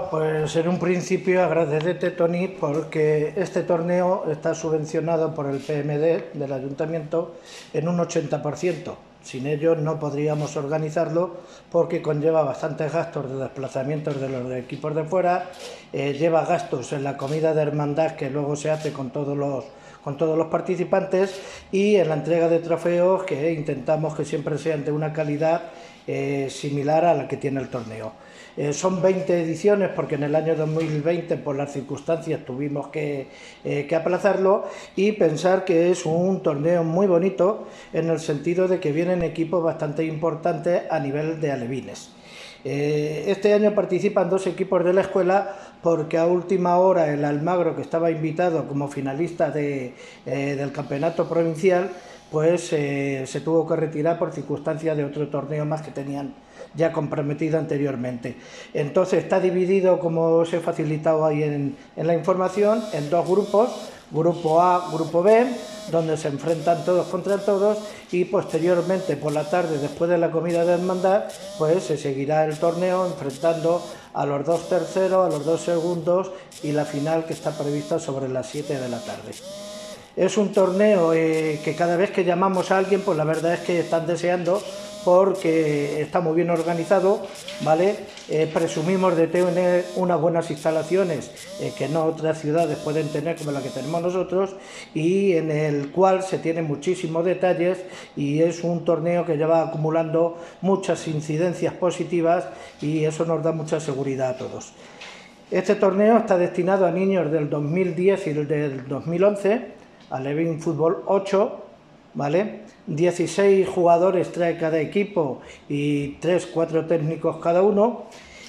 pues en un principio agradecerte, Tony, porque este torneo está subvencionado por el PMD del Ayuntamiento en un 80%. Sin ello no podríamos organizarlo porque conlleva bastantes gastos de desplazamientos de los equipos de fuera, lleva gastos en la comida de hermandad que luego se hace con todos los participantes y en la entrega de trofeos que intentamos que siempre sean de una calidad similar a la que tiene el torneo. Son 20 ediciones porque en el año 2020 por las circunstancias tuvimos que aplazarlo, y pensar que es un torneo muy bonito en el sentido de que vienen equipos bastante importantes a nivel de alevines. Este año participan 2 equipos de la escuela porque a última hora el Almagro, que estaba invitado como finalista del campeonato provincial, pues se tuvo que retirar por circunstancias de otro torneo más que tenían ya comprometido anteriormente. Entonces está dividido, como os he facilitado ahí en la información, en 2 grupos, grupo A, grupo B, donde se enfrentan todos contra todos, y posteriormente por la tarde, después de la comida de hermandad, pues se seguirá el torneo enfrentando a los 2 terceros, a los 2 segundos y la final, que está prevista sobre las 7 de la tarde. Es un torneo que cada vez que llamamos a alguien, pues la verdad es que están deseando, porque está muy bien organizado, ¿vale? Presumimos de tener unas buenas instalaciones que no otras ciudades pueden tener como la que tenemos nosotros, y en el cual se tienen muchísimos detalles, y es un torneo que lleva acumulando muchas incidencias positivas y eso nos da mucha seguridad a todos. Este torneo está destinado a niños del 2010 y del 2011, Alevín Fútbol 8, ¿vale? 16 jugadores trae cada equipo y 3-4 técnicos cada uno.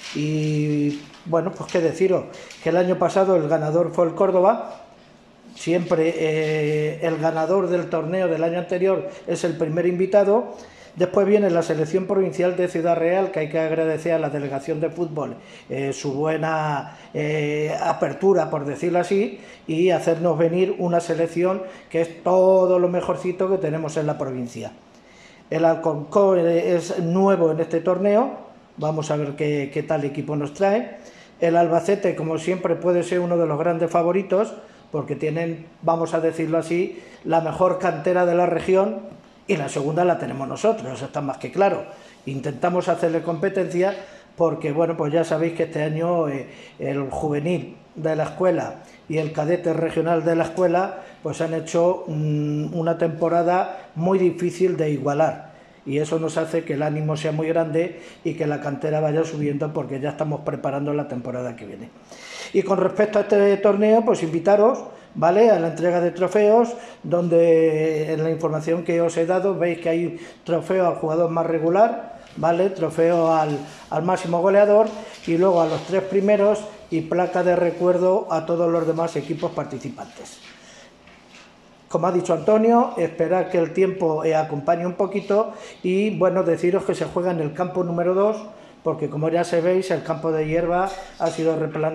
Y bueno, pues qué deciros, que el año pasado el ganador fue el Córdoba. Siempre el ganador del torneo del año anterior es el primer invitado. Después viene la selección provincial de Ciudad Real, que hay que agradecer a la delegación de fútbol su buena apertura, por decirlo así, y hacernos venir una selección que es todo lo mejorcito que tenemos en la provincia. El Alcorcón es nuevo en este torneo, vamos a ver qué tal equipo nos trae. El Albacete, como siempre, puede ser uno de los grandes favoritos, porque tienen, vamos a decirlo así, la mejor cantera de la región, y la segunda la tenemos nosotros, eso está más que claro. Intentamos hacerle competencia porque, bueno, pues ya sabéis que este año el juvenil de la escuela y el cadete regional de la escuela pues han hecho una temporada muy difícil de igualar, y eso nos hace que el ánimo sea muy grande y que la cantera vaya subiendo, porque ya estamos preparando la temporada que viene. Y con respecto a este torneo, pues invitaros, ¿vale?, a la entrega de trofeos, donde en la información que os he dado veis que hay trofeo al jugador más regular, ¿vale?, trofeo al máximo goleador, y luego a los 3 primeros y placa de recuerdo a todos los demás equipos participantes. Como ha dicho Antonio, esperar que el tiempo acompañe un poquito, y bueno, deciros que se juega en el campo número 2, porque como ya sabéis, el campo de hierba ha sido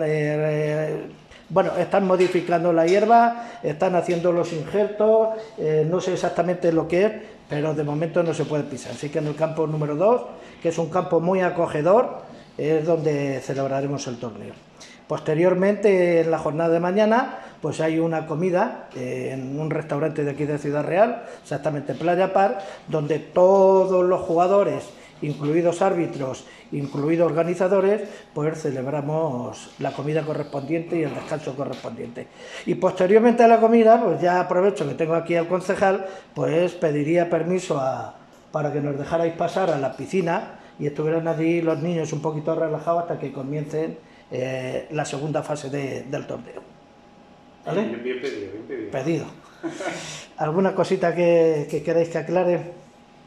bueno, están modificando la hierba, están haciendo los injertos, no sé exactamente lo que es, pero de momento no se puede pisar. Así que en el campo número 2, que es un campo muy acogedor, es donde celebraremos el torneo. Posteriormente, en la jornada de mañana, pues hay una comida en un restaurante de aquí de Ciudad Real, exactamente Playa Par, donde todos los jugadores, incluidos árbitros, incluidos organizadores, pues celebramos la comida correspondiente y el descanso correspondiente. Y posteriormente a la comida, pues ya aprovecho que tengo aquí al concejal, pues pediría permiso para que nos dejarais pasar a la piscina y estuvieran allí los niños un poquito relajados hasta que comiencen la segunda fase del torneo. ¿Vale? Bien pedido, bien pedido. Pedido. ¿Alguna cosita que queráis que aclare?